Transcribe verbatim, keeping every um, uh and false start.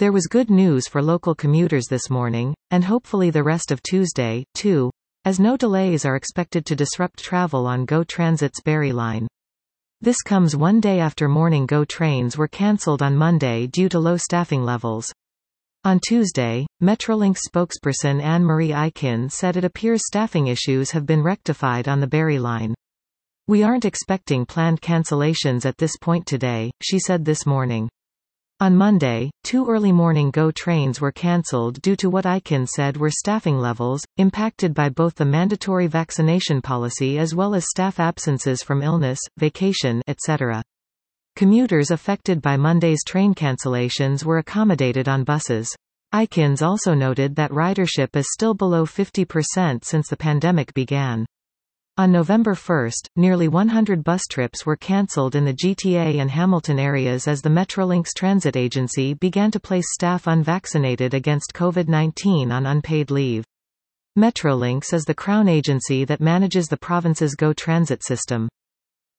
There was good news for local commuters this morning, and hopefully the rest of Tuesday, too, as no delays are expected to disrupt travel on GO Transit's Barrie line. This comes one day after morning GO trains were cancelled on Monday due to low staffing levels. On Tuesday, Metrolinx spokesperson Anne-Marie Eichen said it appears staffing issues have been rectified on the Barrie line. "We aren't expecting planned cancellations at this point today," she said this morning. On Monday, two early morning GO trains were cancelled due to what Eichen said were staffing levels, impacted by both the mandatory vaccination policy as well as staff absences from illness, vacation, et cetera. Commuters affected by Monday's train cancellations were accommodated on buses. Eichen also noted that ridership is still below fifty percent since the pandemic began. On November first, nearly one hundred bus trips were cancelled in the G T A and Hamilton areas as the Metrolinx Transit Agency began to place staff unvaccinated against COVID nineteen on unpaid leave. Metrolinx is the Crown agency that manages the province's GO Transit system.